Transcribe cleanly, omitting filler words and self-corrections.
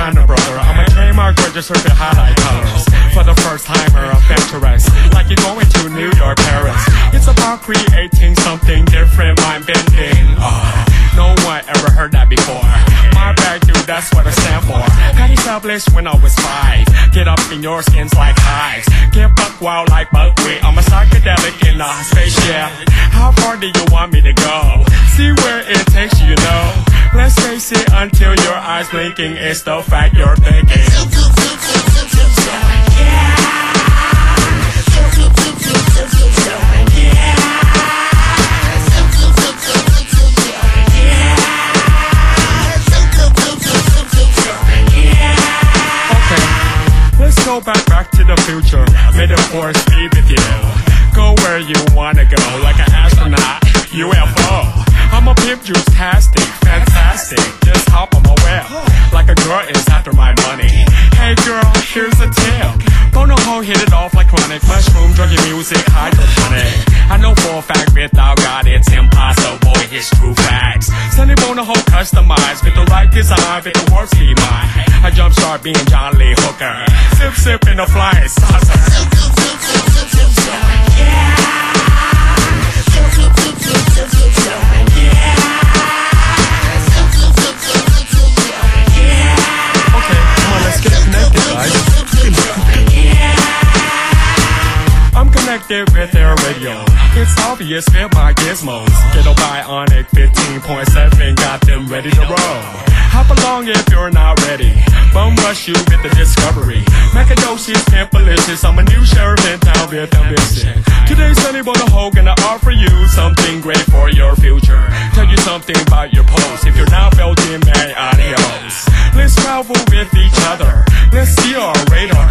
designer, brother. I'm a Kmart registered with highlight colors. For the first timer, adventurous, like you're going to New York, Paris. It's about creating something different, mind bending. No one ever heard that before. My bag, dude, that's what I stand for. Got established when I was 5. Get up in your skins like hives. Get buck wild like buckwheat. I'm a psychedelic in a spaceship. How far do you want me to go? See where it takes you, you know. Let's face it, until your eyes blinking, it's the fact you're thinking. Go back to the future. May the force be with you. Go where you wanna go, like an astronaut, UFO. I'm a pimp juice tastic, fantastic. Just hop on my web, like a girl is after my money. Hey girl, here's a tip. Bono ho hit it off like chronic. Mushroom, druggy music, hydroponic. I know for a fact without God it's impossible. It's true facts. Sunny Bono ho customized with the right design, with the words be mine. I jumpstart being John Lee Hooker. Sip sip in a flying saucer. Okay, come on, let's get connected, guys. I'm connected with their radio. It's obvious with my gizmos. Get a bionic 15.7, got them ready to roll. Hop along if you're not ready. Bum rush you with the discovery. Macadocious, pimpalicious. I'm a new sheriff in town with ambition. Today's Sunny Bono Ho gonna offer you something great for your future. Tell you something about your post. If you're not Belgian, man, adios. Let's travel with each other. Let's see our radar.